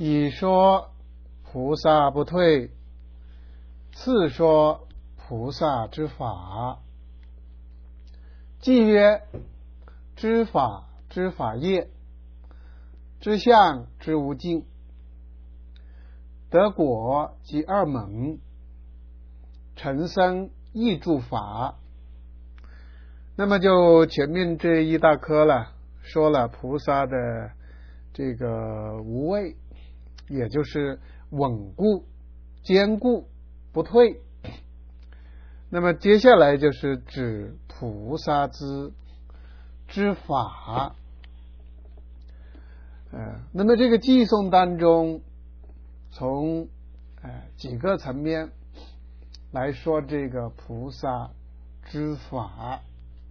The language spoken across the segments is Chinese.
一说菩萨不退，次说菩萨之法。即曰：知法之法业，知相之无尽，得果即二门，成生亦诸法。那么就前面这一大科了，说了菩萨的这个无畏，也就是稳固、坚固、不退。那么接下来就是指菩萨之法。那么这个偈颂当中，从几个层面来说这个菩萨之法。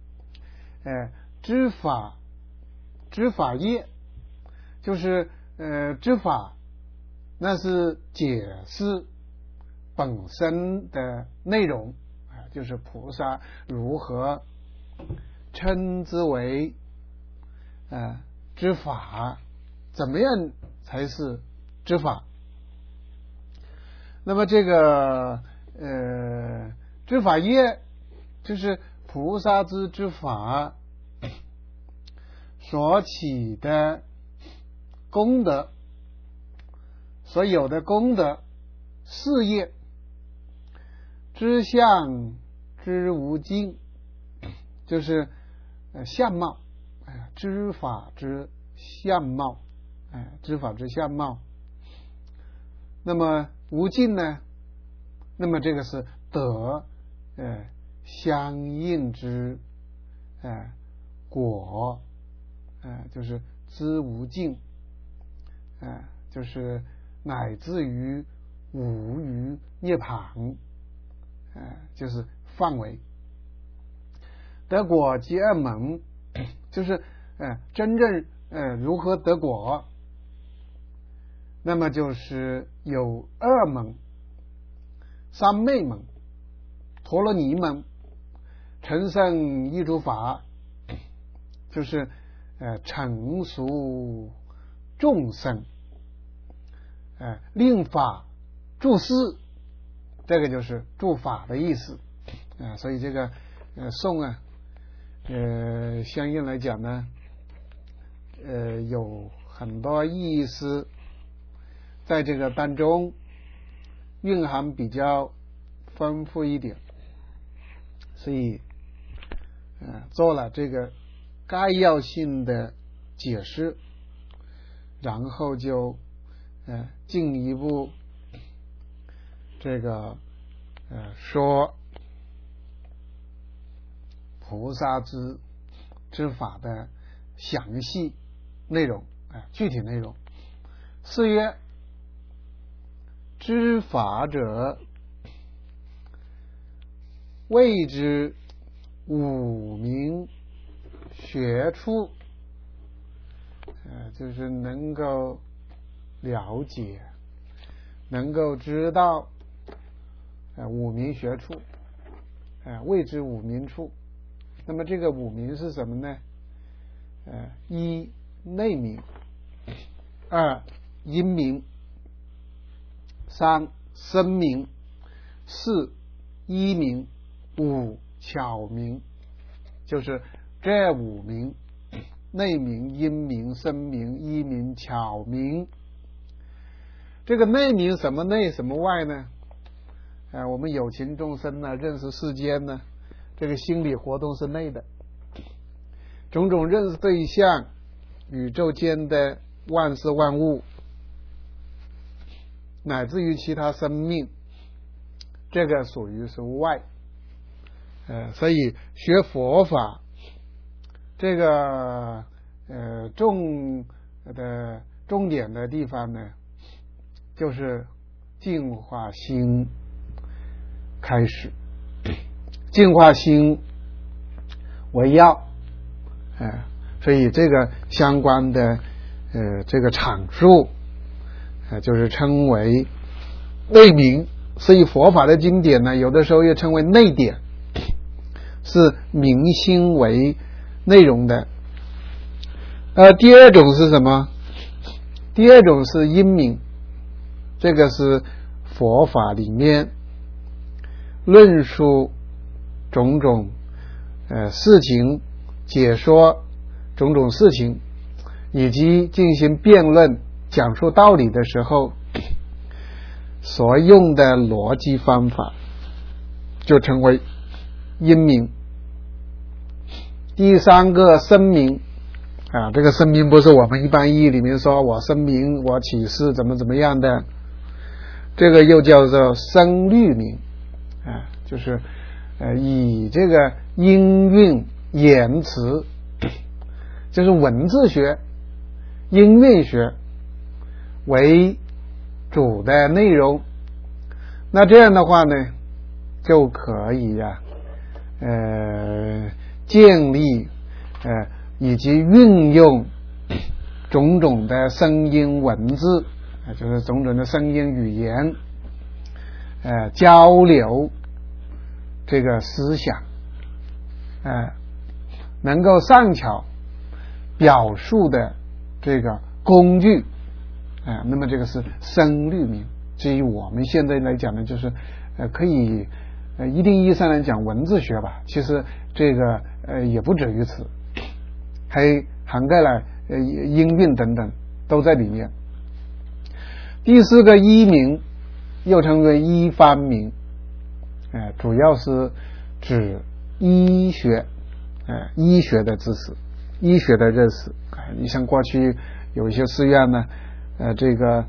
知法业，就是知法，那是解释本身的内容，就是菩萨如何称之为知法，怎么样才是知法。那么这个知法业，就是菩萨之法所起的功德，所有的功德事业，知相之无尽，就是相貌，知法之相貌，知法之相貌。那么无尽呢？那么这个是得相应之果，就是知无尽，就是乃至于无余涅槃，就是范围。得果即二门，就是真正如何得果，那么就是有二门：三昧门、陀罗尼门、成圣亦诸法，就是成熟众生，令法助事，这个就是助法的意思。所以这个颂相应来讲呢，有很多意思在这个当中蕴含比较丰富一点，所以做了这个概要性的解释，然后就进一步这个说菩萨之法的详细内容，具体内容。是曰：知法者，谓之五明学处，就是能够了解，能够知道五明学处，谓之五明处。那么这个五明是什么呢？一内明，二因明，三声明，四依明，五巧明，就是这五明：内明、因明、声明、依明、巧明。这个内明什么内什么外呢？我们有情众生呢，认识世间呢，这个心理活动是内的，种种认识对象，宇宙间的万事万物，乃至于其他生命，这个属于是外。所以学佛法这个重点的地方呢，就是净化心开始，净化心为要，所以这个相关的这个阐述就是称为内明。所以佛法的经典呢，有的时候又称为内典，是明心为内容的。第二种是什么？ 第二种是因明，这个是佛法里面论述种种事情，解说种种事情，以及进行辩论讲述道理的时候所用的逻辑方法，就称为因明。第三个声明这个声明不是我们一般意义里面说我声明我启示怎么样的，这个又叫做声律明就是以这个音韵言辞，就是文字学音韵学为主的内容，那这样的话呢就可以建立以及运用种种的声音文字就是种种的声音语言交流这个思想能够善巧表述的这个工具那么这个是声律明。至于我们现在来讲呢，就是可以一定意义上来讲文字学吧，其实这个也不止于此，还涵盖了音韵等等都在里面。第四个医明又称为医方明主要是指医学医学的知识，医学的认识你像过去有一些寺院呢这个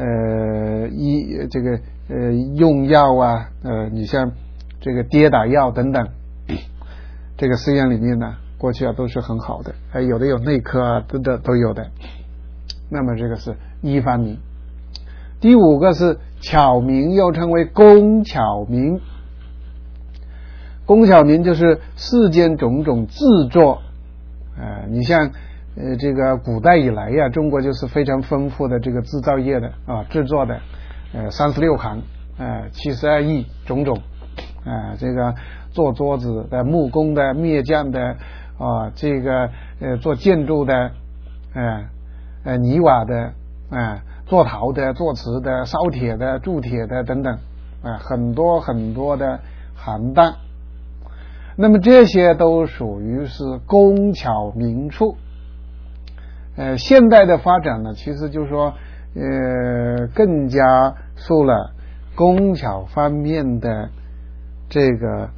用药你像这个跌打药等等，这个寺院里面呢过去都是很好的有的有内科等等都有的，那么这个是医方明。第五个是巧明，又称为工巧明。工巧明就是世间种种制作你像这个古代以来中国就是非常丰富的这个制造业的制作的36行72亿种种这个做桌子的、木工的、篾匠的这个做建筑的泥瓦的做陶的、做瓷的、烧铁的、铸铁的等等很多很多的行当。那么这些都属于是工巧明处现代的发展呢，其实就是说更加受了工巧方面的这个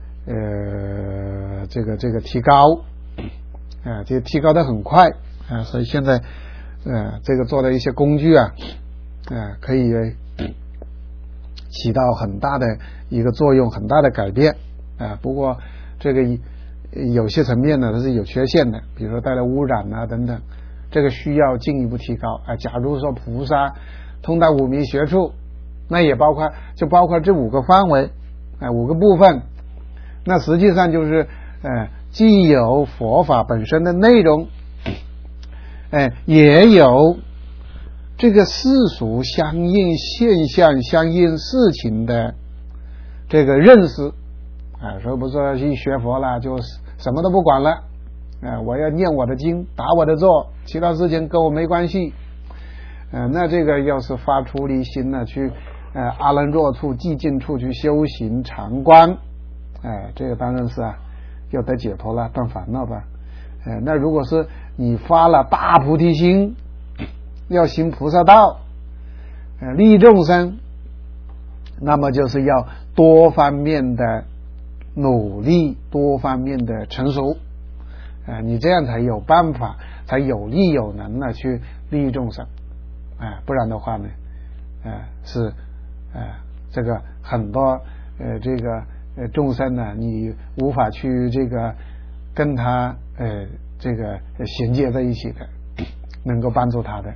提高这个提高的很快所以现在这个做的一些工具可以起到很大的一个作用，很大的改变不过这个有些层面呢它是有缺陷的，比如说带来污染等等，这个需要进一步提高假如说菩萨通达五明学处，那也包括这5个范围5个部分，那实际上就是既有佛法本身的内容也有这个世俗相应现象相应事情的这个认识所以不说去学佛了就什么都不管了我要念我的经打我的坐，其他事情跟我没关系那这个要是发出离心去阿兰若处寂静处去修行常观这个当然是要得解脱了，断烦恼吧那如果是你发了大菩提心要行菩萨道利益众生，那么就是要多方面的努力，多方面的成熟你这样才有办法，才有力有能去利益众生不然的话呢是这个很多这个众生呢你无法去这个跟他这个衔接在一起的，能够帮助他的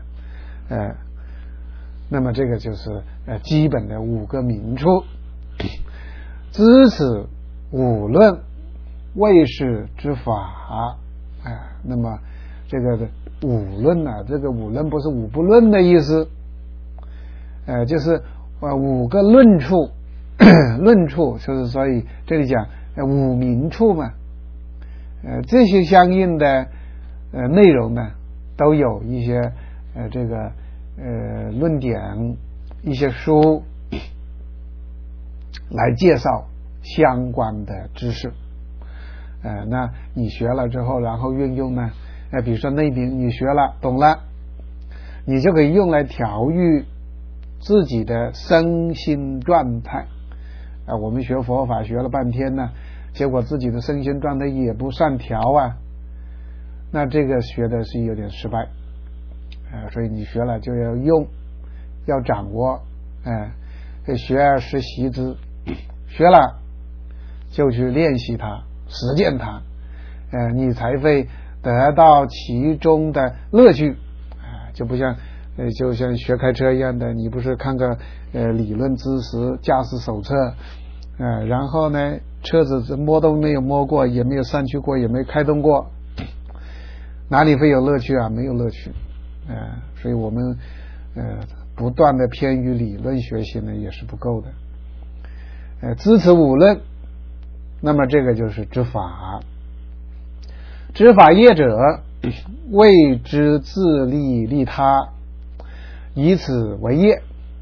那么这个就是基本的5个明处。知此五论为是之法那么这个五论这个五论不是五不论的意思就是5个论处论处就是所以这里讲五明处嘛这些相应的内容呢都有一些这个论点一些书来介绍相关的知识。那你学了之后，然后运用呢，比如说内明你学了懂了，你就可以用来调育自己的身心状态。我们学佛法学了半天呢，结果自己的身心状态也不善调啊，那这个学的是有点失败。所以你学了就要用，要掌握，学而时习之，学了就去练习它，实践它，你才会得到其中的乐趣。就不像就像学开车一样的，你不是看个理论知识驾驶手册，然后呢车子摸都没有摸过，也没有上去过，也没有开动过，哪里会有乐趣啊？没有乐趣。所以我们不断的偏于理论学习呢也是不够的。知此五论，那么这个就是知法。知法业者，谓之自利利他，以此为业。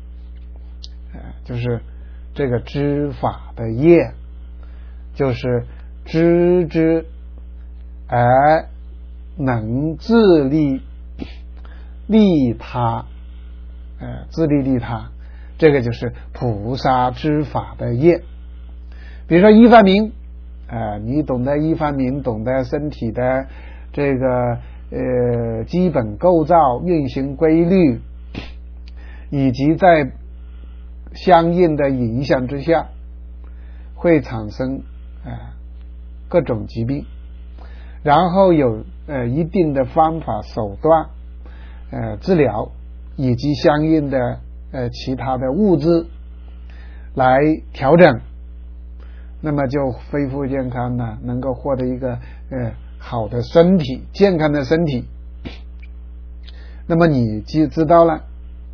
就是这个知法的业，就是知之而能自利利他，自利利他，这个就是菩萨知法的业。比如说一法明，你懂得一法明，懂得身体的这个基本构造、运行规律，以及在相应的影响之下会产生各种疾病，然后有一定的方法手段治疗，以及相应的其他的物质来调整，那么就恢复健康呢，能够获得一个好的身体，健康的身体。那么你既知道了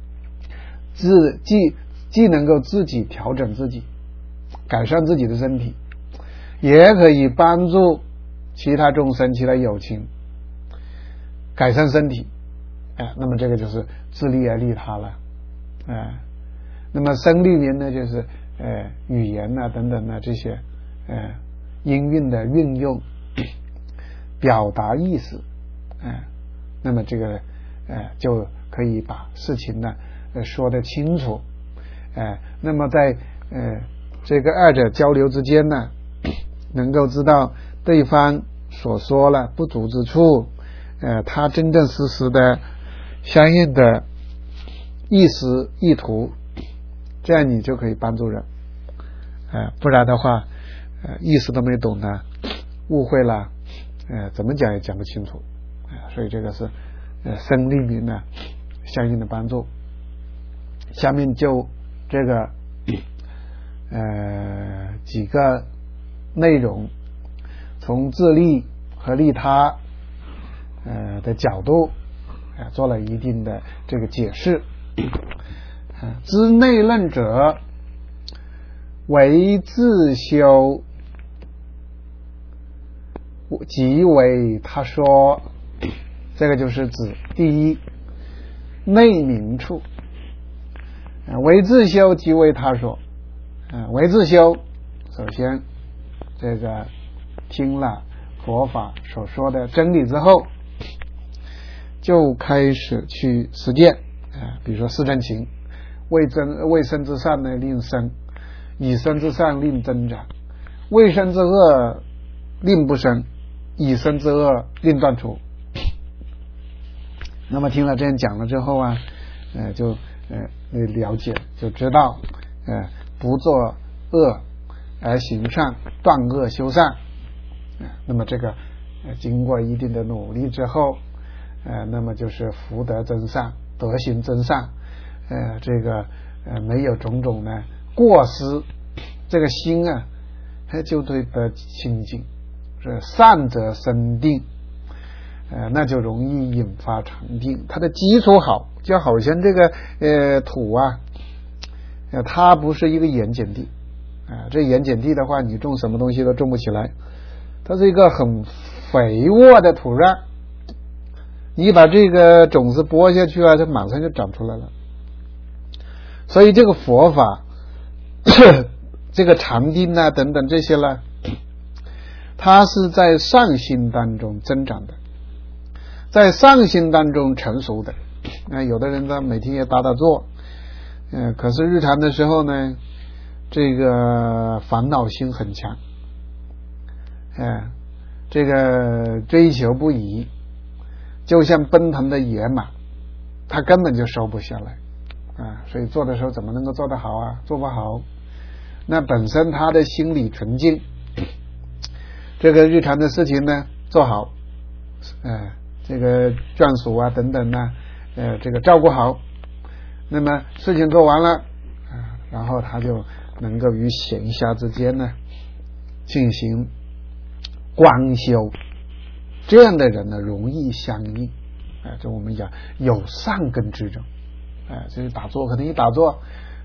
既能够自己调整自己，改善自己的身体，也可以帮助其他众生、其他有情改善身体，那么这个就是自利而利他了。那么声律明呢，就是语言等等这些音韵的运用，表达意思，那么这个就可以把事情呢说得清楚。那么在这个二者交流之间呢，能够知道对方所说了不足之处，他真正实实的相应的意思意图，这样你就可以帮助人。不然的话意思都没懂呢，误会了，怎么讲也讲不清楚。所以这个是声律明呢相应的帮助。下面就这个几个内容，从自利和利他的角度做了一定的这个解释。知内论者，为自修，即为他说。这个就是指第一内明处，为自修即为他说。为自修，首先这个听了佛法所说的真理之后，就开始去实践。比如说四正勤，为身之善呢令生，以身之善令增长，为身之恶令不生，以身之恶令断除。那么听了这样讲了之后就了解，就知道不做恶而行善，断恶修善。那么这个经过一定的努力之后，那么就是福德增上，德行增上，这个没有种种呢过失，这个心就对得清净，是善者生定，那就容易引发禅定。它的基础好，就好像这个土它不是一个盐碱地，这盐碱地的话，你种什么东西都种不起来。它是一个很肥沃的土壤， 你把这个种子播下去啊，它马上就长出来了。所以这个佛法这个禅定啊等等这些呢，它是在上心当中增长的，在上心当中成熟的。有的人呢每天也打坐，可是日常的时候呢，这个烦恼心很强，这个追求不已，就像奔腾的野马，他根本就收不下来所以做的时候怎么能够做得好啊？做不好。那本身他的心理纯净，这个日常的事情呢做好，这个眷属啊等等呢，这个照顾好，那么事情做完了然后他就能够与闲暇之间呢进行观修，这样的人呢容易相应。就我们讲有善根之人，就是打坐可能一打坐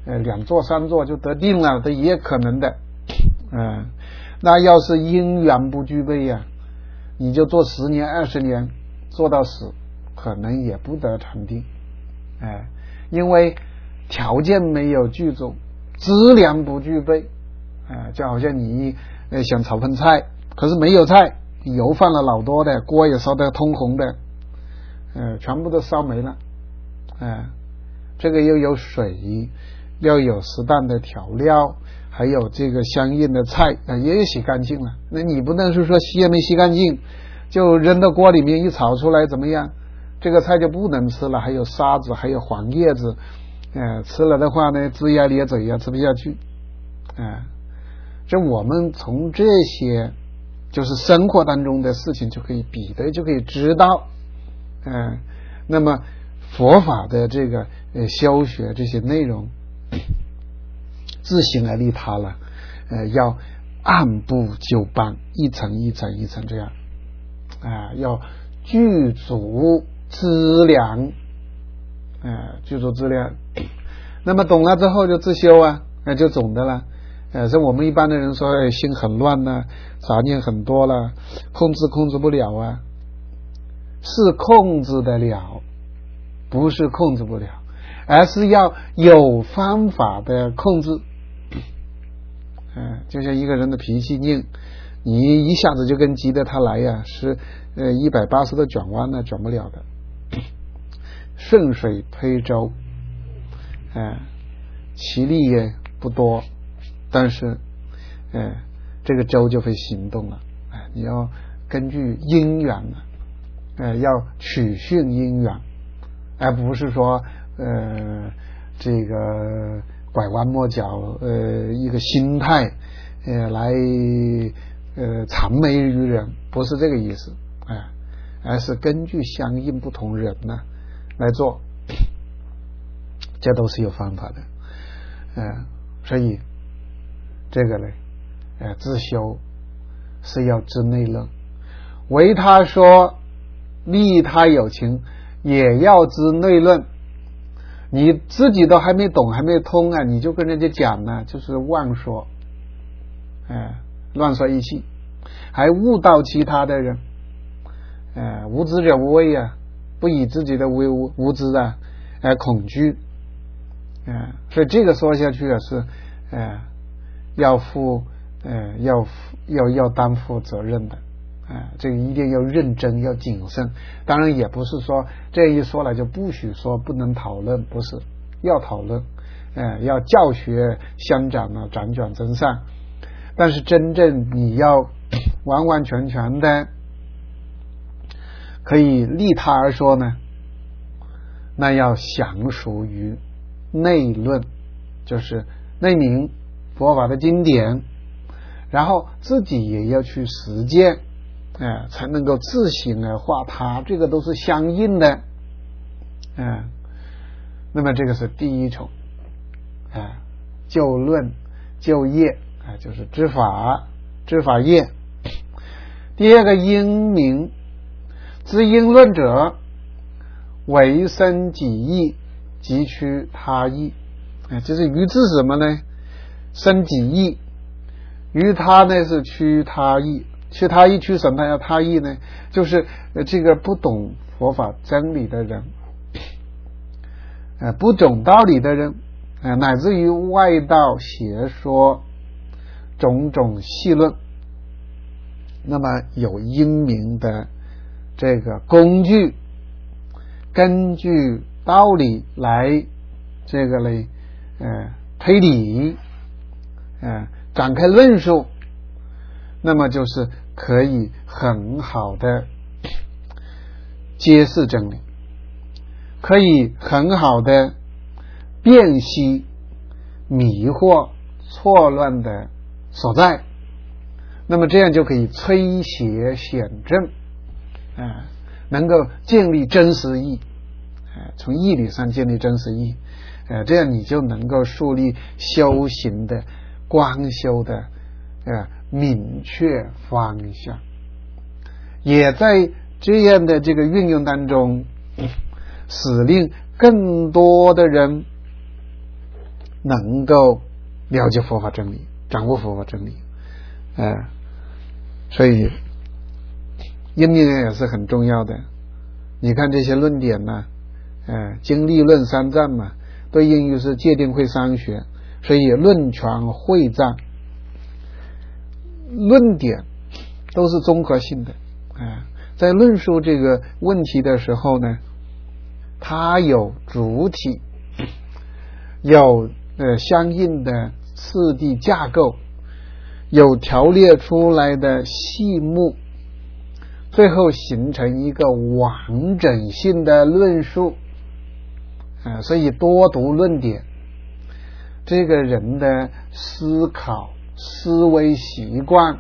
2坐3坐就得定了，这也可能的。那要是因缘不具备呀，你就做10年20年做到死，可能也不得禅定。因为条件没有具足，资粮不具备。就好像你想炒盆菜，可是没有菜，油放了老多的，锅也烧得通红的，全部都烧没了。这个又有水，要有适当的调料，还有这个相应的菜也洗干净了。那你不能是说洗也没洗干净就扔到锅里面一炒出来怎么样，这个菜就不能吃了，还有沙子，还有黄叶子，吃了的话呢龇牙咧嘴吃不下去。这我们从这些就是生活当中的事情就可以比的，就可以知道。那么佛法的这个修学这些内容，自行而利他了，要按部就班，一层一层一层这样，要具足资粮，具足资粮。那么懂了之后就自修就懂的了。像我们一般的人说心很乱杂念很多了，控制不了是控制得了，不是控制不了，而是要有方法的控制。就像一个人的脾气硬，你一下子就跟急着他来是180度转弯转不了的。顺水推舟，其力也不多，但是这个舟就会行动了。你要根据因缘要取训因缘，而不是说这个拐弯抹角一个心态来谄媚于人，不是这个意思。而是根据相应不同人来做，这都是有方法的。所以这个呢自修是要知内论，为他说利他有情也要知内论。你自己都还没懂还没通你就跟人家讲就是妄说，乱说一气，还误导其他的人。无知者无畏不以自己的无知恐惧。所以这个说下去是要担负责任的。这个一定要认真要谨慎。当然也不是说这一说了就不许说，不能讨论，不是，要讨论，要教学相长辗转增上。但是真正你要完完全全的可以利他而说呢，那要详熟于内论，就是内明佛法的经典，然后自己也要去实践，才能够自行而化他，这个都是相应的。那么这个是第一重，就论就业，就是知法业。第二个因明，知因论者为生己意，即趋他意。就是于知什么呢？生己意，于他呢是趋他意。趋他意趋什么呀？他意呢就是这个不懂佛法真理的人，不懂道理的人，乃至于外道邪说种种戏论，那么有英明的这个工具，根据道理来这个嘞推理，展开论述，那么就是可以很好的揭示真理，可以很好的辨析迷惑错乱的所在，那么这样就可以催邪显正，能够建立真实义，从义理上建立真实义，这样你就能够树立修行的光修的明确方向，也在这样的这个运用当中，使令更多的人能够了解佛法真理，掌握佛法真理，所以因明也是很重要的。你看这些论点呢，经历论三藏嘛，对应于是戒定慧三学，所以论权会藏论点都是综合性的，在论述这个问题的时候呢，它有主体，有相应的次第架构，有条列出来的细目，最后形成一个完整性的论述，所以多读论点，这个人的思考思维习惯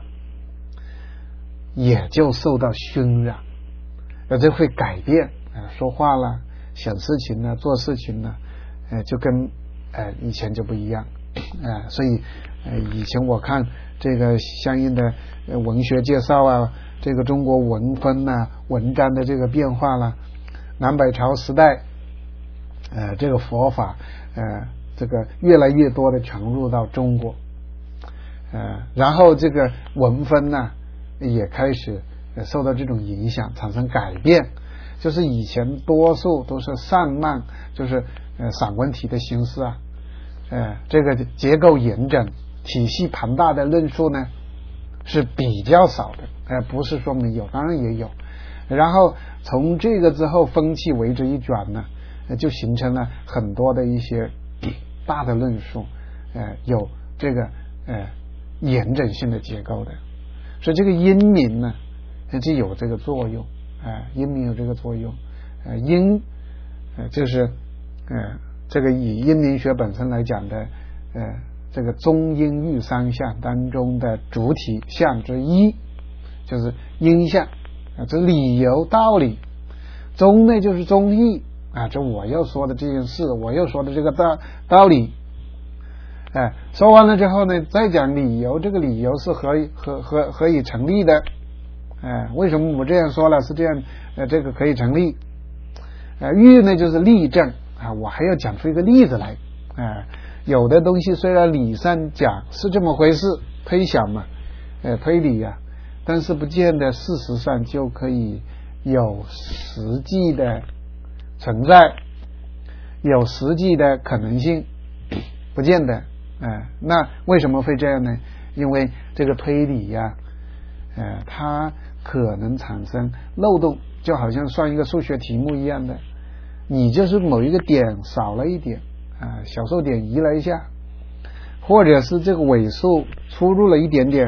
也就受到熏染，这会改变，说话了想事情呢做事情呢，就跟以前就不一样，所以以前我看这个相应的文学介绍啊，这个中国文风啊文章的这个变化了，南北朝时代这个佛法这个越来越多的传入到中国，然后这个文风呢也开始受到这种影响，产生改变，就是以前多数都是散漫，就是散文体的形式啊，这个结构严整体系庞大的论述呢是比较少的，不是说没有，当然也有，然后从这个之后风气为之一转呢，就形成了很多的一些大的论述，有这个严整性的结构的，所以这个因明呢就有这个作用，因明有这个作用，因就是这个以因明学本身来讲的这个中因律三相当中的主体相之一，就是因相，这理由道理，中呢就是中义，这我要说的这件事，我要说的这个道理，说完了之后呢再讲理由，这个理由是何以成立的，为什么我这样说了是这样，这个可以成立，喻呢就是例证，我还要讲出一个例子来，有的东西虽然理上讲是这么回事，推想嘛，推理啊，但是不见得事实上就可以有实际的存在，有实际的可能性，不见得，那为什么会这样呢？因为这个推理呀，它可能产生漏洞，就好像算一个数学题目一样的，你就是某一个点少了一点，小数点移了一下，或者是这个尾数出入了一点点，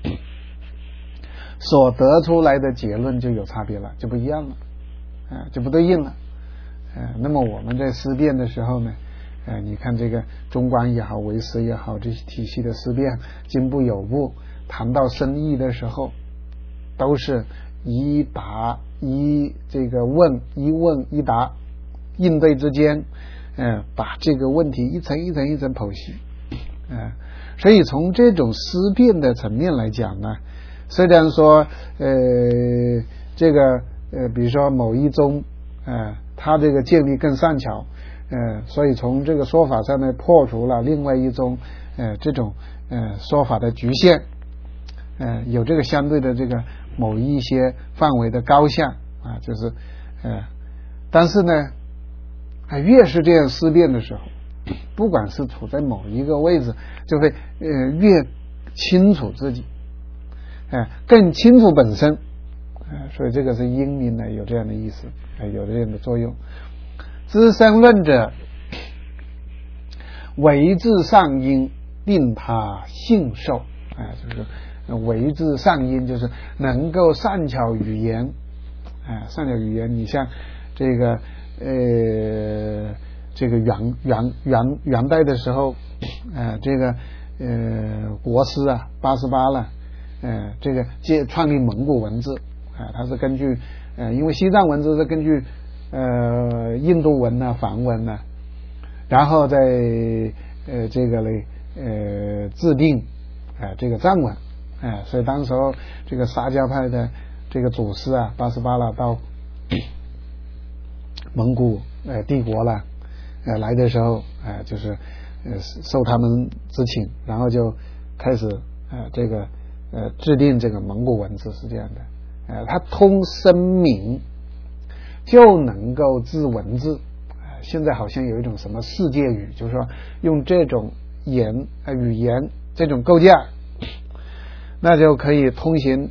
所得出来的结论就有差别了，就不一样了，就不对应了，那么我们在思辨的时候呢，你看这个中观也好唯识也好，这些体系的思辨进步有步，谈到深意的时候都是一答一这个问一答，应对之间把这个问题一层一层一层剖析，所以从这种思辨的层面来讲呢，虽然说这个比如说某一宗它这个建立更善巧，所以从这个说法上呢破除了另外一种这种说法的局限，有这个相对的这个某一些范围的高下，就是但是呢，越是这样思辨的时候，不管是处在某一个位置，就会越清楚自己，更清楚本身，所以这个是因明呢有这样的意思，有这样的作用。知生论者，为之上因，令他信受，就是为之上因，就是能够善巧语言，善巧语言。你像这个元代的时候，这个国师啊88了，这个创立蒙古文字，它是根据因为西藏文字是根据印度文呐、梵文呐，然后再这个制定这个藏文，所以当时候这个沙迦派的这个祖师啊88了到蒙古帝国了，来的时候就是受他们之请，然后就开始这个制定这个蒙古文字，是这样的。它通声明，就能够制文字。现在好像有一种什么世界语，就是说用这种语言这种构架，那就可以通行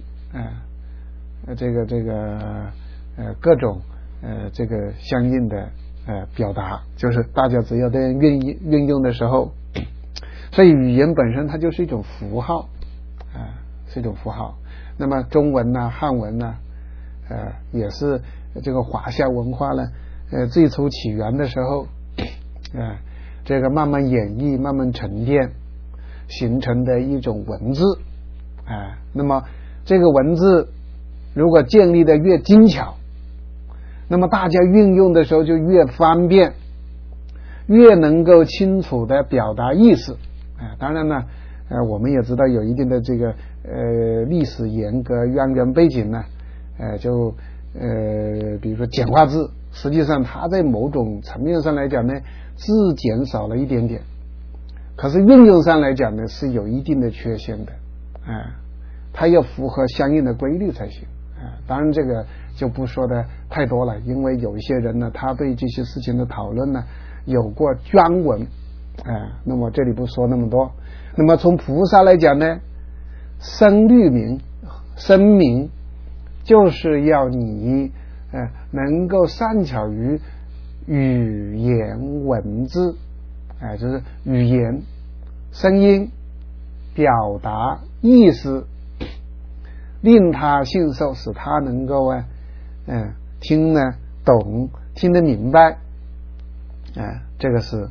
各种这个相应的表达，就是大家只要在运用的时候，所以语言本身它就是一种符号，是一种符号。那么中文呐、汉文呐，也是这个华夏文化呢，最初起源的时候，这个慢慢演绎、慢慢沉淀形成的一种文字，那么这个文字如果建立的越精巧，那么大家运用的时候就越方便，越能够清楚的表达意思。当然呢，我们也知道有一定的这个历史沿革渊源背景呢，就比如说简化字，实际上它在某种层面上来讲呢，字减少了一点点，可是运用上来讲呢是有一定的缺陷的，它要符合相应的规律才行。当然这个就不说的太多了，因为有一些人呢，他对这些事情的讨论呢有过专文，那么这里不说那么多。那么从菩萨来讲呢，声明就是要你能够善巧于语言文字，就是语言声音表达意思，令他信受，使他能够听得懂，听得明白，这个是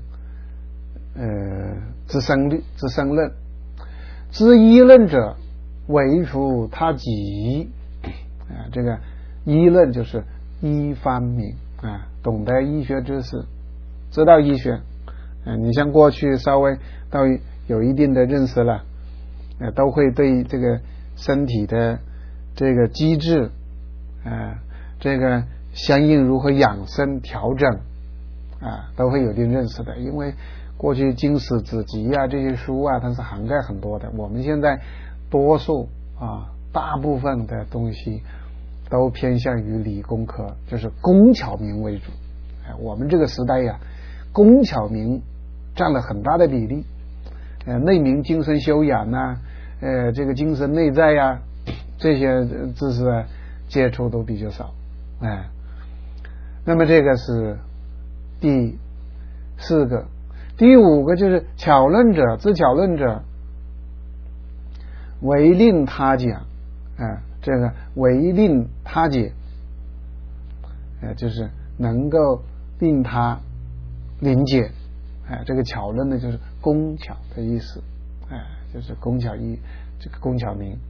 知生论。知医论者，为除他己，这个医论就是医方明，懂得医学知识，知道医学，你像过去稍微到有一定的认识了，都会对这个身体的这个机制，这个相应如何养生调整，都会有一定认识的。因为过去经史子集这些书它是涵盖很多的，我们现在多数大部分的东西都偏向于理工科，就是工巧明为主。我们这个时代工巧明占了很大的比例，内明精神修养这个精神内在这些知识接触都比较少。那么这个是第4个。第5个就是巧论者，知巧论者，为令他讲，这个为令他解，就是能够令他理解，这个巧论呢就是工巧的意思，就是工巧这个工巧明。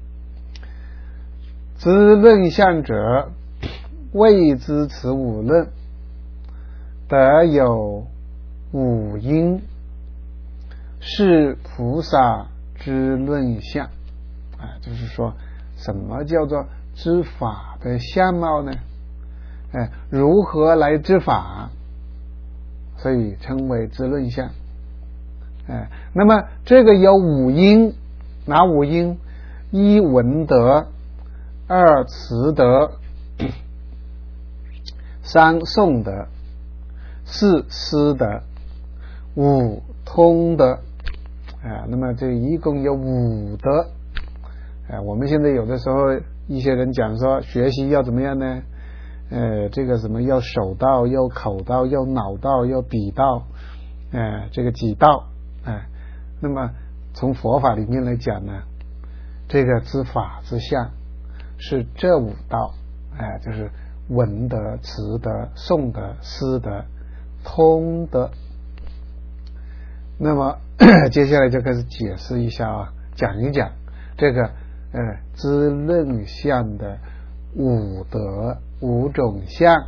知论相者，谓之此5论，得有5因，是菩萨之论相。就是说什么叫做知法的相貌呢？如何来知法，所以称为知论相。那么这个有5因，哪5因？1闻得，2词得， 3诵德，4思德，5通德。那么这一共有5德。我们现在有的时候一些人讲说学习要怎么样呢？这个什么要手道，要口道，要脑道，要笔道，这个几道。那么从佛法里面来讲呢，这个知法知相是这5道，就是闻德、持德、诵德、思德、通德。那么接下来就开始解释一下讲一讲这个知论相的5德5种相。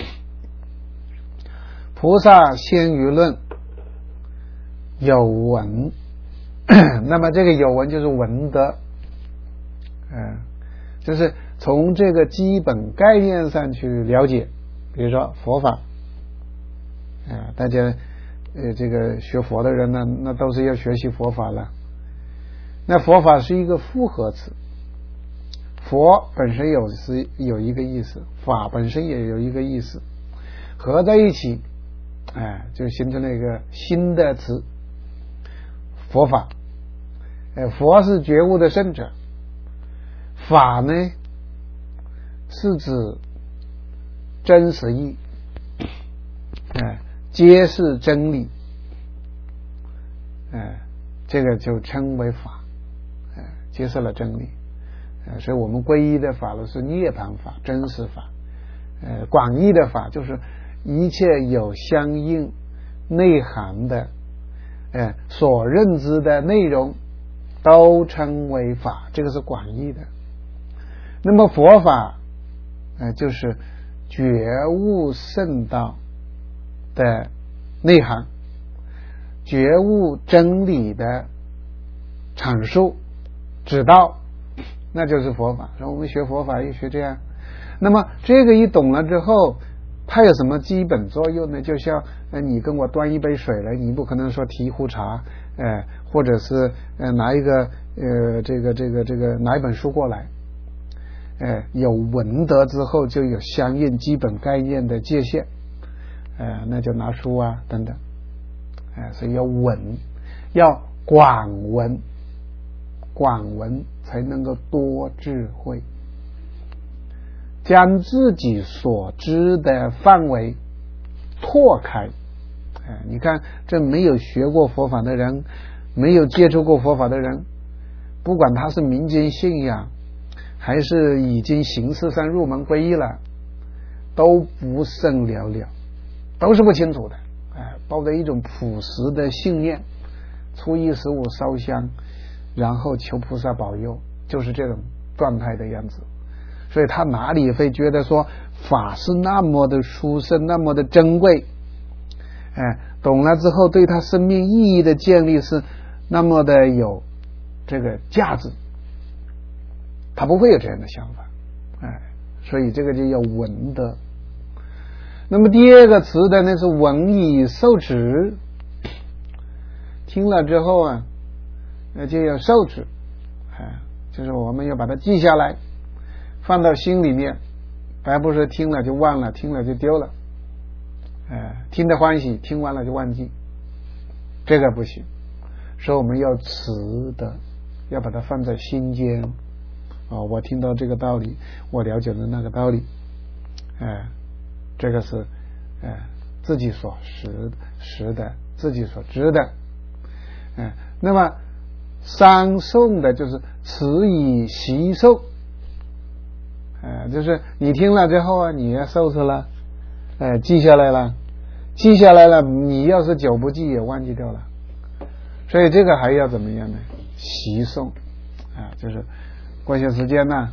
菩萨先于论，有闻。那么这个有闻就是闻德，就是从这个基本概念上去了解。比如说佛法，大家这个学佛的人呢，那都是要学习佛法了。那佛法是一个复合词，佛本身有一个意思，法本身也有一个意思，合在一起，就形成了一个新的词，佛法。佛是觉悟的圣者，法呢是指真实义，揭示真理，这个就称为法，揭示了真理。所以我们皈依的法呢是涅槃法、真实法。广义的法就是一切有相应内涵的，所认知的内容都称为法，这个是广义的。那么佛法就是觉悟圣道的内涵，觉悟真理的阐述指导，那就是佛法。所以我们学佛法也学这样。那么这个一懂了之后，它有什么基本作用呢？就像你跟我端一杯水来，你不可能说提一壶茶，或者是拿一个这个拿一本书过来。有闻得之后，就有相应基本概念的界限，那就拿书啊等等，所以要闻，要广闻，广闻才能够多智慧，将自己所知的范围拓开。你看这没有学过佛法的人，没有接触过佛法的人，不管他是民间信仰还是已经形式上入门皈依了，都不甚了了，都是不清楚的。抱着一种朴实的信念，初一十五烧香，然后求菩萨保佑，就是这种状态的样子。所以他哪里会觉得说法是那么的殊胜，那么的珍贵，懂了之后对他生命意义的建立是那么的有这个价值，他不会有这样的想法。所以这个就要闻的。那么第二个词的呢是闻以受持，听了之后就要受持，就是我们要把它记下来，放到心里面，而不是听了就忘了，听了就丢了，听得欢喜，听完了就忘记，这个不行。所以我们要持的，要把它放在心间。我听到这个道理，我了解了那个道理，这个是自己所识的，自己所知的。那么三诵的就是持以习受，就是你听了之后你要受持了，记下来了，你要是久不记也忘记掉了。所以这个还要怎么样呢？习诵，就是过些时间呢，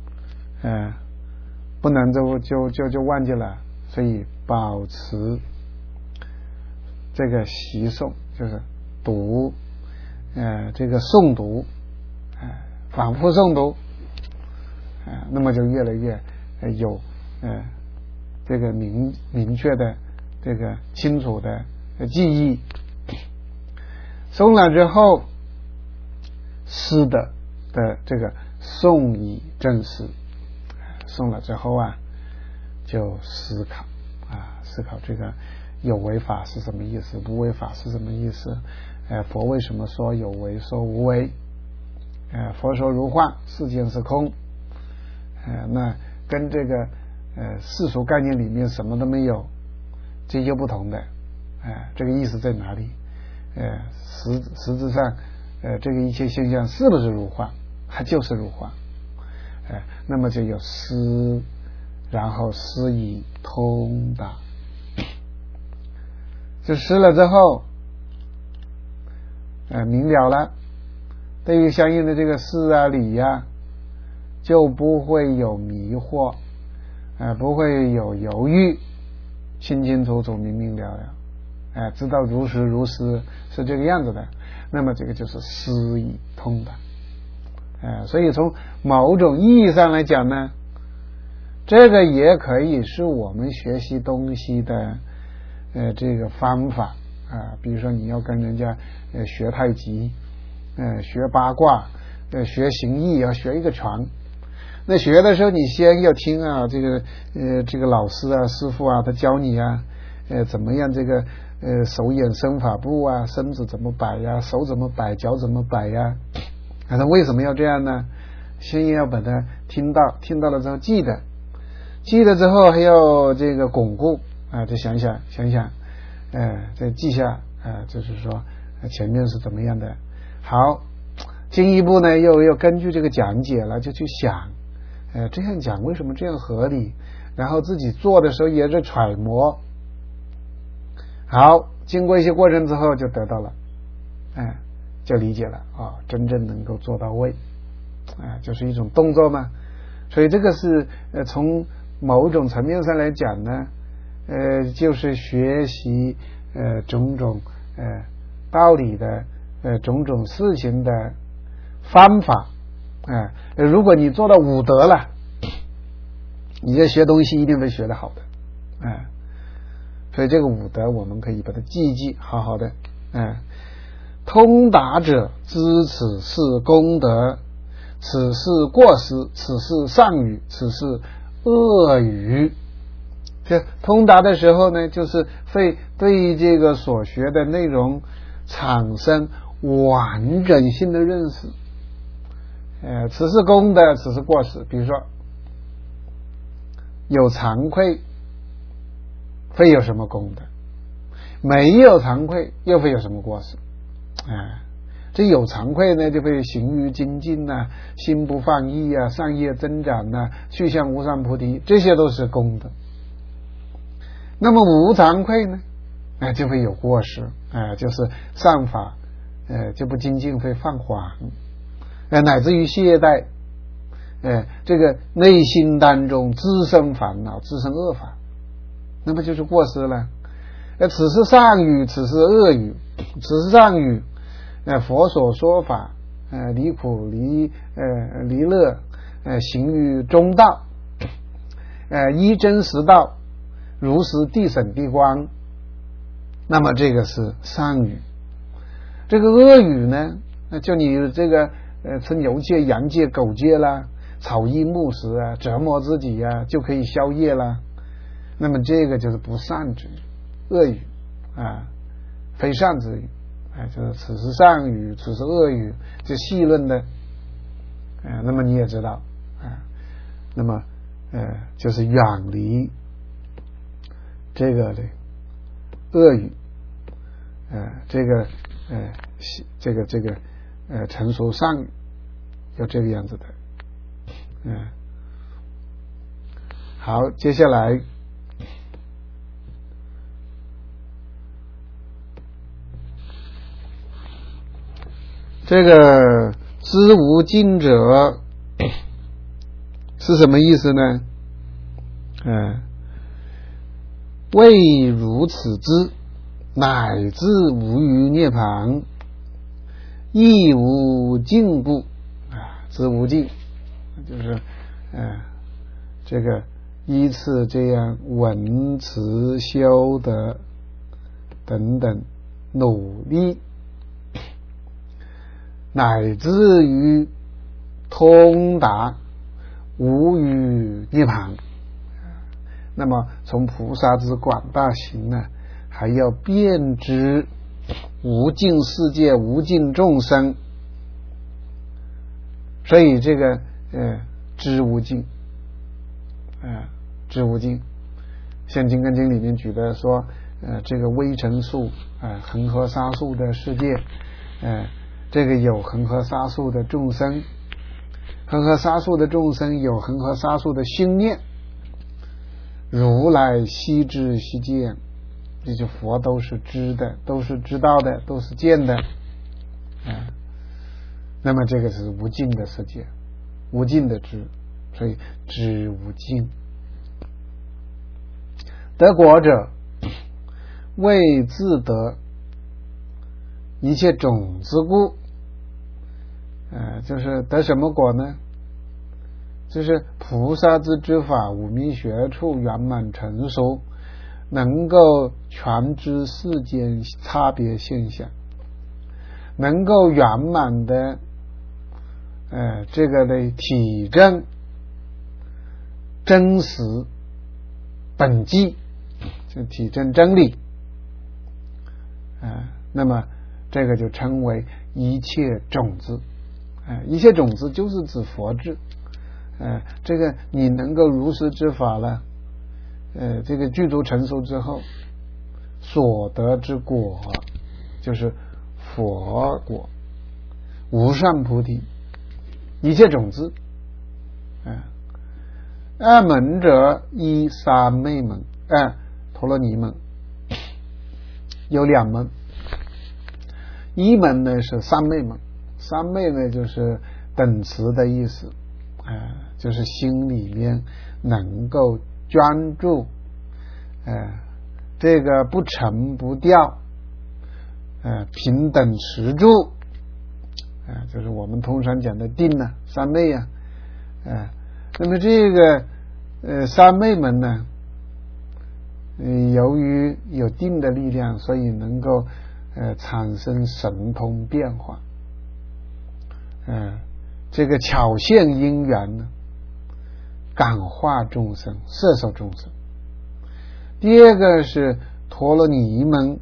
不能就忘记了，所以保持这个习诵，就是读，这个诵读，反复诵读，那么就越来越有这个明确的这个清楚的记忆。诵了之后，思的这个诵以正思，诵了之后就思考。 思考这个有为法是什么意思，无为法是什么意思。佛为什么说有为说无为？佛说如幻，世间是空。那跟这个世俗概念里面什么都没有，这就不同的。这个意思在哪里？实质上，这个一切现象是不是如幻？它就是如幻。那么就有思，然后思以通达。就思了之后，明了了，对于相应的这个事啊理啊，就不会有迷惑，不会有犹豫，清清楚楚明明了了，知道如实如实是这个样子的，那么这个就是思以通达。所以从某种意义上来讲呢，这个也可以是我们学习东西的这个方法比如说你要跟人家学太极，学八卦，学形意，要学一个全。那学的时候你先要听这个老师啊师傅啊他教你怎么样这个手眼身法步啊，身子怎么摆呀，手怎么摆，脚怎么摆呀。那为什么要这样呢？先要把它听到了之后记得之后还要这个巩固再想想再记下就是说前面是怎么样的。好，进一步呢又根据这个讲解了就去想这样讲为什么这样合理，然后自己做的时候也在揣摩。好，经过一些过程之后就得到了就理解了真正能够做到位就是一种动作嘛。所以这个是从某种层面上来讲呢就是学习种种道理的种种事情的方法如果你做到五德了，你这学东西一定会学得好的所以这个五德我们可以把它记一记，好好的通达者知此是功德，此是过失，此是善语，此是恶语。这通达的时候呢，就是会对这个所学的内容产生完整性的认识此是功德，此是过失。比如说有惭愧会有什么功德，没有惭愧又会有什么过失这有惭愧呢就会行于精进心不放逸善业增长去向无上菩提，这些都是功德。那么无惭愧呢就会有过失就是善法就不精进，会放缓乃至于懈怠这个内心当中滋生烦恼，滋生恶法，那么就是过失了此是善语，此是恶语。此是善语佛所说法离苦离乐行于中道依真实道，如实地审地观，那么这个是善语。这个恶语呢就你这个吃牛戒羊戒狗戒啦，草衣木食折磨自己就可以消业啦，那么这个就是不善之语，恶语非善之语就是此是善语，此是恶语，这细论的那么你也知道那么就是远离这个的恶语这个成熟善语，有这个样子的好，接下来这个知无尽者是什么意思呢未如此知，乃至无余涅槃，亦无尽故知无尽就是这个依次这样闻持修德等等努力，乃至于通达无余涅槃， 那么从菩萨之广大行呢，还要遍知无尽世界无尽众生，所以这个知无尽，知无尽。像《金刚经》里面举的说，这个微尘数恒河沙数的世界，这个有恒河沙数的众生，恒河沙数的众生有恒河沙数的心念，如来悉知悉见，这就佛都是知的，都是知道的，都是见的，那么这个是无尽的世界，无尽的知，所以知无尽。得果者为自得一切种子故，就是得什么果呢？就是菩萨之知法无明学处圆满成熟，能够全知世间差别现象，能够圆满的这个的体证真实本际，就体证真理，那么这个就称为一切种子，一切种子就是指佛智，这个你能够如实知法了，这个具足成熟之后所得之果就是佛果，无上菩提，一切种子。二门者依三昧门，陀罗尼门有两门，一门呢是三昧门，三昧呢就是等持的意思，就是心里面能够专注，这个不沉不掉，平等持住，就是我们通常讲的定啊，三昧啊，那么这个三昧门呢，由于有定的力量，所以能够产生神通变化，这个巧现因缘呢，感化众生，摄受众生。第二个是陀罗尼门，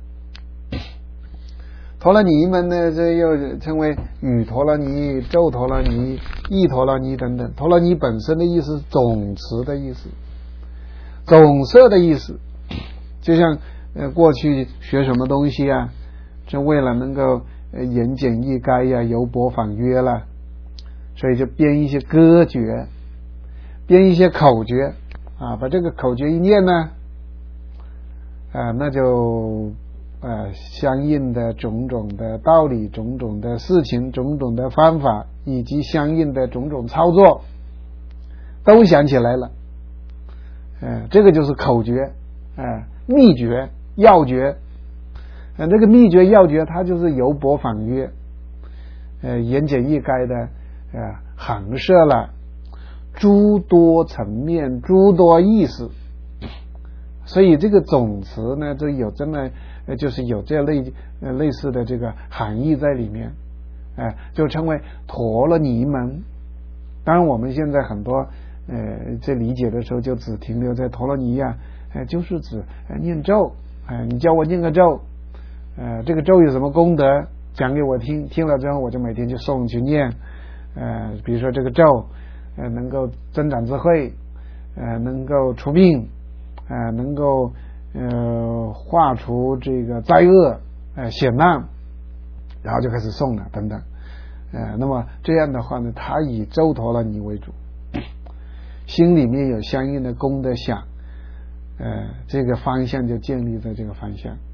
陀罗尼门呢，这又称为语陀罗尼、咒陀罗尼、意陀罗尼等等。陀罗尼本身的意思是总持的意思，总摄的意思，就像过去学什么东西啊，是为了能够言简意赅呀，由博反约了，所以就编一些歌诀，编一些口诀把这个口诀一念呢，那就相应的种种的道理、种种的事情、种种的方法，以及相应的种种操作都想起来了，这个就是口诀，秘诀要诀，这个秘诀要诀它就是由博反约，言简意赅的含摄了诸多层面、诸多意思，所以这个总词呢，就有这么就是有这类似的这个含义在里面，就称为陀罗尼门。当然我们现在很多在理解的时候就只停留在陀罗尼啊，就是指念咒，你教我念个咒，这个咒有什么功德讲给我听，听了之后我就每天去诵去念，比如说这个咒能够增长智慧，能够除病，能够化除这个灾厄险难，然后就开始诵了等等，那么这样的话呢，他以咒陀罗尼为主，心里面有相应的功德想，这个方向就建立在这个方向，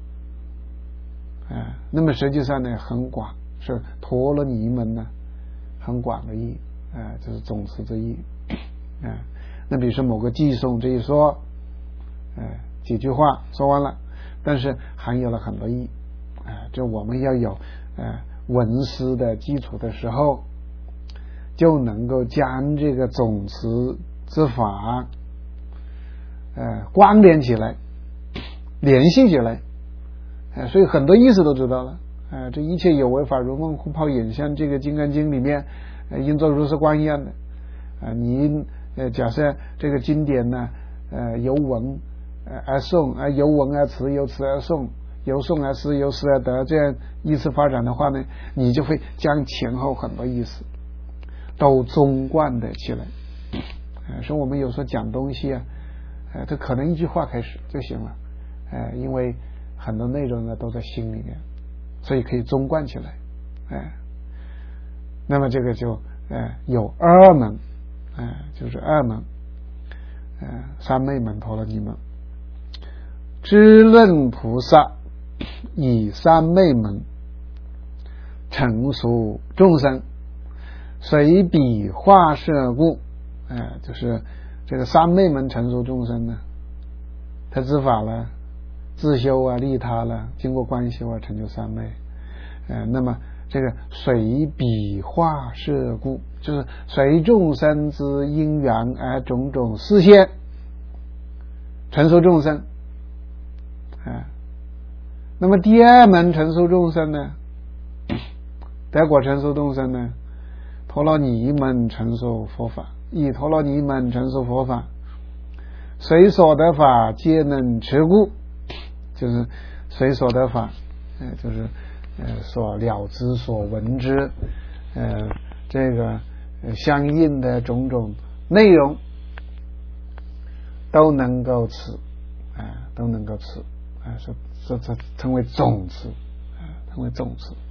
那么实际上呢很广，是陀罗尼门呢很广的意，这是总持之意，那比如说某个偈颂这一说，几句话说完了，但是含有了很多意，就我们要有文思的基础的时候，就能够将这个总持之法关联起来，联系起来，所以很多意思都知道了，这一切有为法如梦幻泡影，像这个《金刚经》里面应作如是观一样的，你假设这个经典呢由闻而诵，由闻而词，由词而诵，由诵而思，由思而得，这样依次发展的话呢，你就会将前后很多意思都综贯的起来。所以我们有时候讲东西啊，这可能一句话开始就行了，因为很多内容呢都在心里面，所以可以综贯起来。那么这个就有二门，就是二门，三昧门、陀罗尼门。知论菩萨以三昧门成熟众生，随彼化摄故。就是这个三昧门成熟众生呢，他知法了，自修啊，利他了，经过观修啊，成就三昧。那么这个随彼化摄故，就是随众生之因缘而种种示现成熟众生。那么第二门成熟众生呢，得果成熟众生呢，陀罗尼门成熟佛法，以陀罗尼门成熟佛法，随所得法皆能持故，就是随所得法，就是所了知所闻之，这个相应的种种内容都能够持，都能够持，这称为总持，称为总持。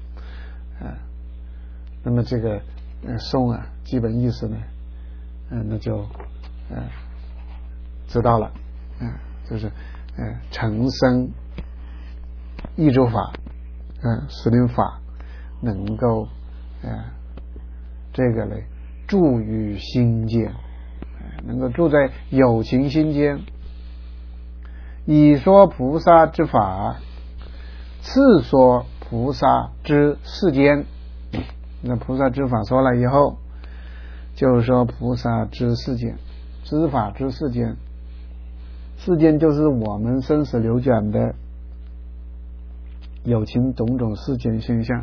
那么这个诵啊，基本意思呢，那就知道了，就是成生意住法，实令法能够这个呢住于心间，能够住在有情心间，以说菩萨之法，次说菩萨之世间。那菩萨之法说了以后，就是说菩萨之世间，知法之世间。世间就是我们生死流转的有情种种世间现象。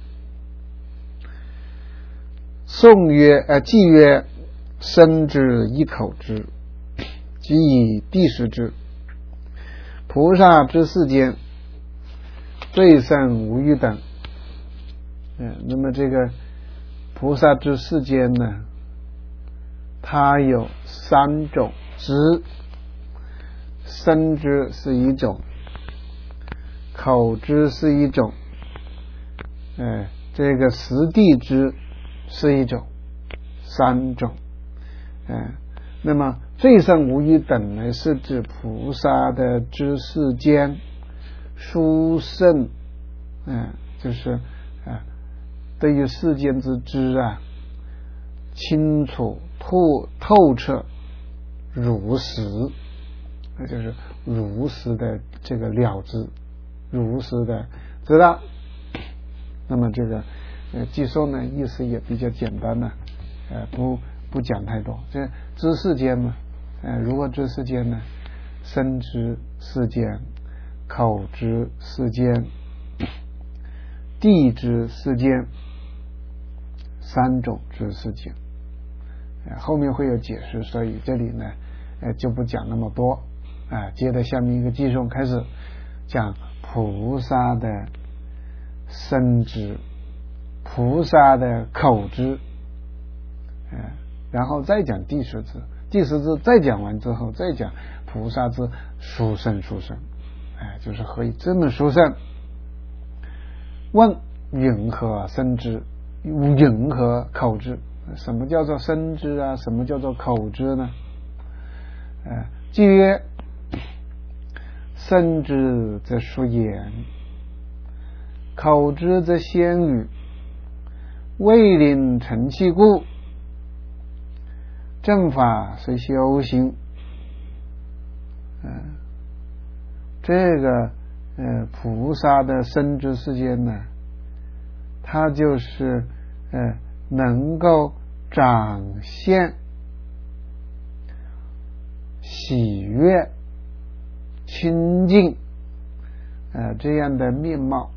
颂曰偈曰：身之一口之，即以第十之。菩萨之世间，最胜无余等。那么这个菩萨之世间呢，它有三种知，身知是一种，口知是一种，这个实地知是一种，三种。那么最胜无余等呢，是指菩萨的知世间殊胜，就是对于世间之知啊，清楚透彻如实，那就是如实的这个了知，如实的知道。那么这个偈颂呢，意思也比较简单呢，不讲太多。这知世间嘛，如何知世间呢？身知世间，口知世间，地知世间，三种知世间。后面会有解释，所以这里呢就不讲那么多。接着下面一个偈颂开始讲菩萨的身知，菩萨的口知，然后再讲第十支，第十支再讲完之后，再讲菩萨之殊胜，就是何以这么殊胜？问云何身知？云何口知？什么叫做身知啊？什么叫做口知呢？偈曰：身知则说言，口知则先语，未令成器故，正法虽修行。这个菩萨的身知世间呢，它就是能够展现喜悦、清净这样的面貌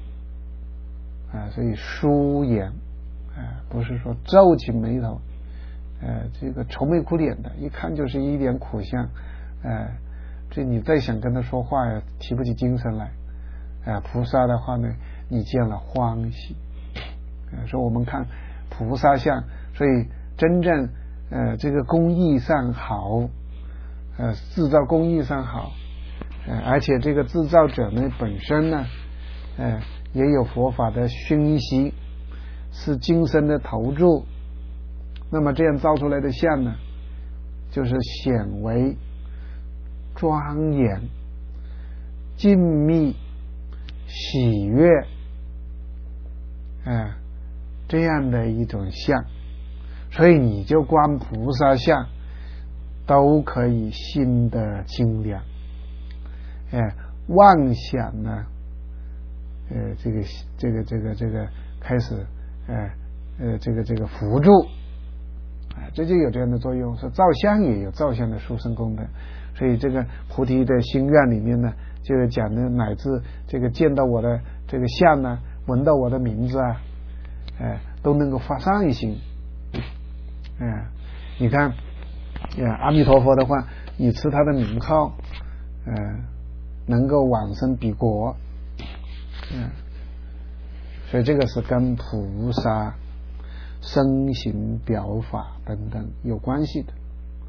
所以疏言不是说皱起眉头这个愁眉苦脸的，一看就是一脸苦相这你再想跟他说话呀，提不起精神来。菩萨的话呢，你见了欢喜。说我们看菩萨像，所以真正这个工艺上好，制造工艺上好，而且这个制造者呢本身呢，也有佛法的熏习，是精神的投注，那么这样造出来的像呢，就是显为庄严、静谧、喜悦，这样的一种像。所以你就观菩萨像都可以心得清凉，妄想呢，这个开始这个辅助，这就有这样的作用。说照相也有照相的殊胜功能，所以这个菩提的心愿里面呢，就讲的乃至这个见到我的这个像呢，闻到我的名字啊，都能够发善心。你看阿弥陀佛的话，你持他的名号，能够往生彼国，所以这个是跟菩萨身形表法等等有关系的。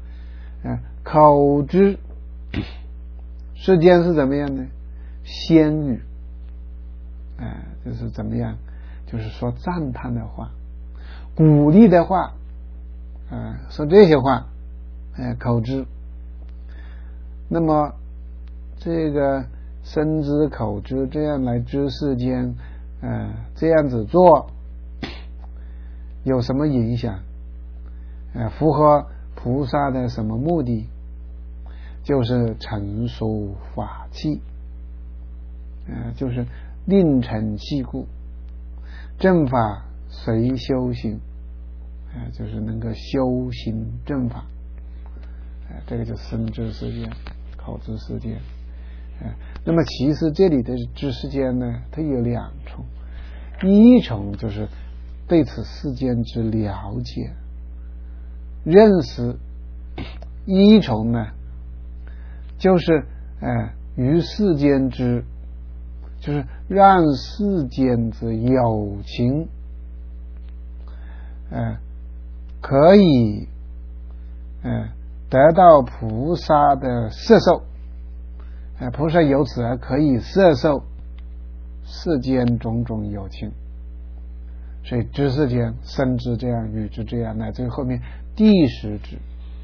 口之世间是怎么样呢？仙语，就是怎么样？就是说赞叹的话，鼓励的话，说这些话，口之。那么这个身之口之这样来知世间，这样子做有什么影响？符合菩萨的什么目的？就是成熟法器，就是令成器故，正法随修行，就是能够修行正法，这个就是身知世间、口知世间。那么其实这里的知世间呢，它有两重，一重就是对此世间之了解、认识；一重呢，就是于世间之，就是让世间之有情可以得到菩萨的摄受，菩萨由此而可以摄受世间种种有情。所以知世间，身知这样，语知这样，乃至后面第十知，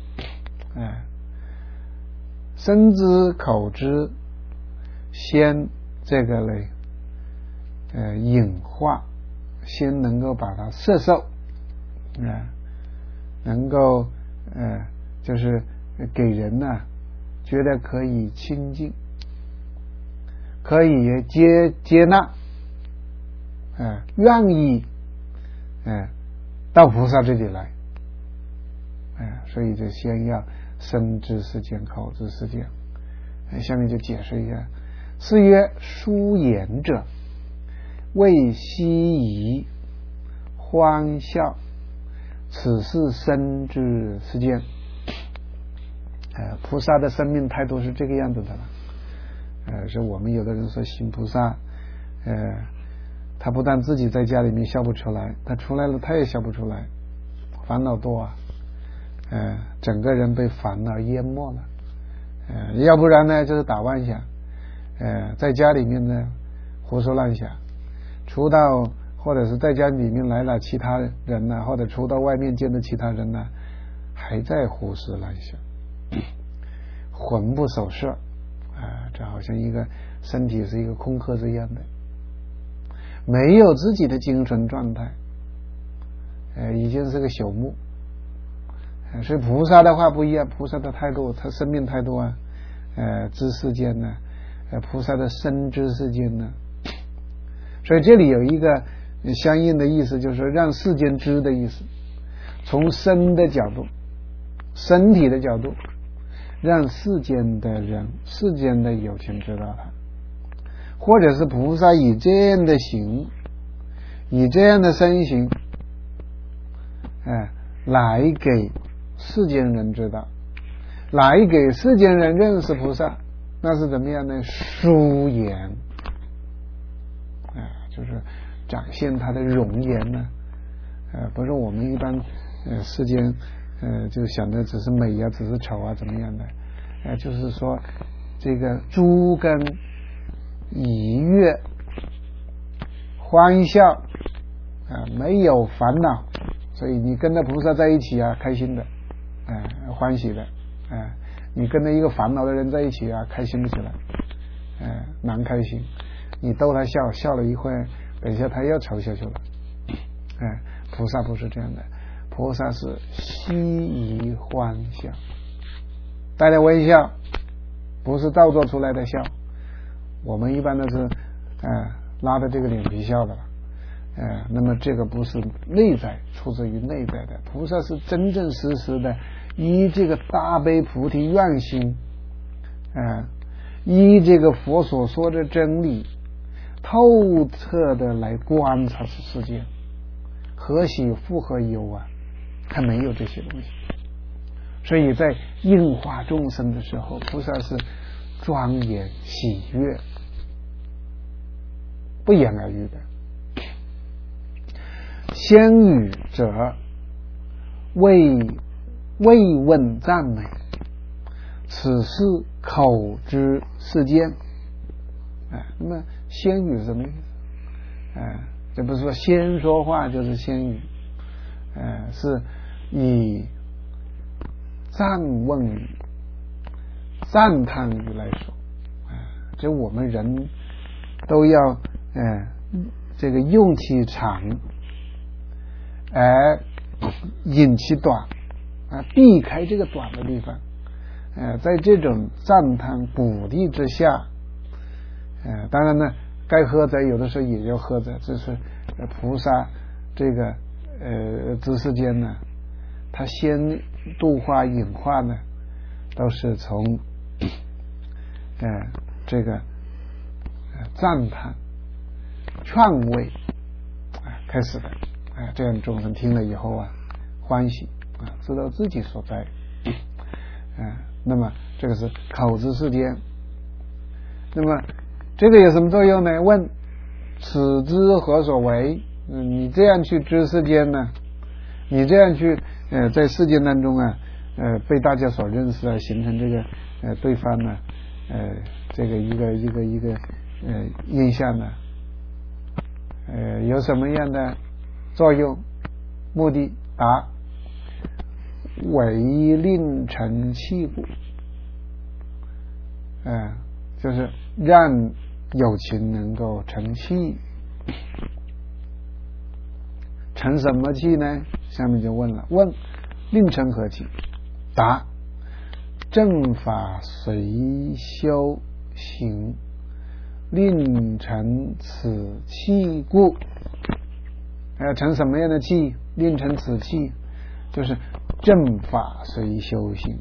身知口知，先这个嘞隐化，先能够把它摄受，能够就是给人呢觉得可以亲近，可以接纳，愿意到菩萨这里来，所以就先要身知世间，口知世间。下面就解释一下，是曰疏言者，为希夷欢笑，此是身知世间。菩萨的生命态度是这个样子的了。是我们有的人说行菩萨，他不但自己在家里面笑不出来，他出来了他也笑不出来，烦恼多啊，整个人被烦恼淹没了。要不然呢就是打妄想，在家里面呢胡说乱想，出到或者是在家里面来了其他人呢，或者出到外面见的其他人呢，还在胡思乱想，魂不守舍，这好像一个身体是一个空壳子一样的，没有自己的精神状态，已经是个朽木。所以菩萨的话不一样，菩萨的态度，他生命态度啊，知世间呢，菩萨的身知世间呢，所以这里有一个相应的意思，就是让世间知的意思，从身的角度，身体的角度，让世间的人、世间的有情知道他，或者是菩萨以这样的行，以这样的身形，来给世间人知道， 来给世间人认识菩萨，那是怎么样呢？殊颜，就是展现他的容颜呢。不是我们一般世间就想的只是美啊，只是丑啊，怎么样的？就是说这个诸根怡悦、欢笑没有烦恼，所以你跟着菩萨在一起啊，开心的，欢喜的，你跟着一个烦恼的人在一起啊，开心不起来，难开心。你逗他笑，笑了一会儿，等一下他又愁下去了。菩萨不是这样的，菩萨是希怡欢笑，带着微笑，不是造作出来的笑。我们一般都是拉着这个脸皮笑的了。那么这个不是内在，出自于内在的。菩萨是真真实实的依这个大悲菩提愿心，依这个佛所说的真理，透彻的来观察世界，何喜复何忧啊？他没有这些东西。所以在应化众生的时候，菩萨是庄严喜悦，不言而喻的。先语者未问赞美，此是口之世间。那么先语是什么意思？这不是说先说话就是先语，是以赞问语、赞叹语来说。这我们人都要这个用其长，而引其短，避开这个短的地方。在这种赞叹鼓励之下，当然呢，该喝者有的时候也要喝者，这是菩萨这个知世间呢，他先度化引化呢，都是从这个赞叹劝慰开始的。这样众生听了以后啊，欢喜知道自己所在。那么这个是口之世间。那么这个有什么作用呢？问此知何所为？你这样去知世间呢？你这样去在世间当中啊，被大家所认识啊，形成这个对方呢，这个一个印象呢，有什么样的作用？目的答：为令成器故。就是让有情能够成器。成什么器呢？下面就问了，问令成何器？答：正法随修行，令成此器故。成什么样的器？令成此器，就是正法随修行。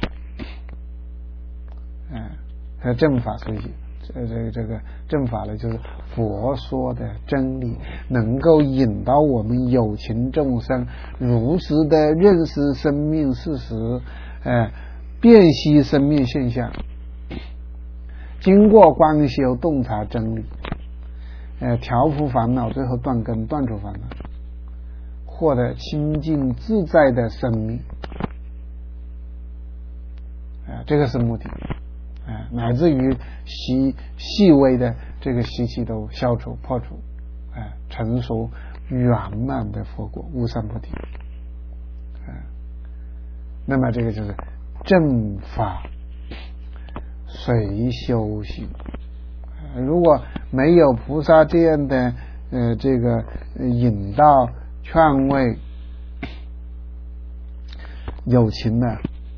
正法随行，这个正法呢，就是佛说的真理，能够引导我们有情众生如实的认识生命事实，辨析生命现象，经过观修洞察真理，调伏烦恼，最后断根，断除烦恼，获得清净自在的生命。这个是目的。乃至于细微的这个习气都消除破除，成熟圆满的佛果，无上菩提。那么这个就是正法随修行。如果没有菩萨这样的这个引导劝慰，有情呢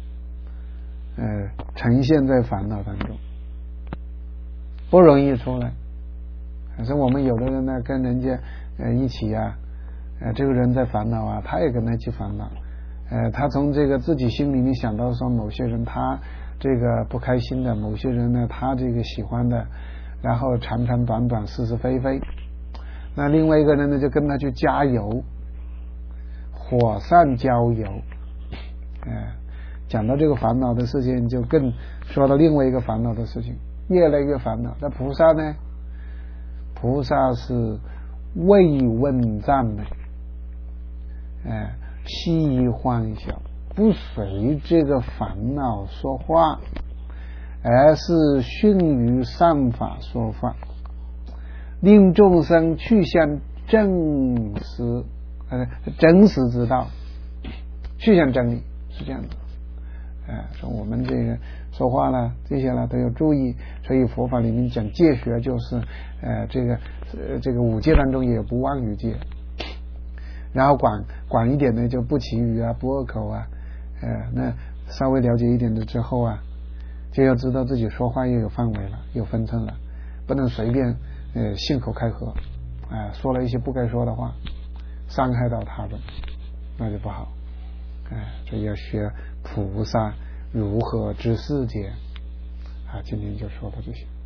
呈现在烦恼当中，不容易出来。可是我们有的人呢，跟人家一起啊，这个人在烦恼啊，他也跟他一起烦恼。他从这个自己心里面想到说，某些人他这个不开心的，某些人呢他这个喜欢的，然后长长短短，是是非非。那另外一个人呢，就跟他去加油，火上浇油， 讲到这个烦恼的事情，就更说到另外一个烦恼的事情，越来越烦恼。那菩萨呢？菩萨是未问赞美，悉欢笑，不随这个烦恼说话，而是训于善法说法，令众生去向真实之道，去向真理，是这样的。说我们这个说话呢，这些呢都要注意。所以佛法里面讲戒学，就是这个五戒当中也不妄语戒。然后广一点呢，就不绮语啊，不恶口啊。那稍微了解一点的之后啊，就要知道自己说话又有范围了，有分寸了，不能随便信口开河，说了一些不该说的话，伤害到他人，那就不好。这要学菩萨如何知世间。今天就说到这些。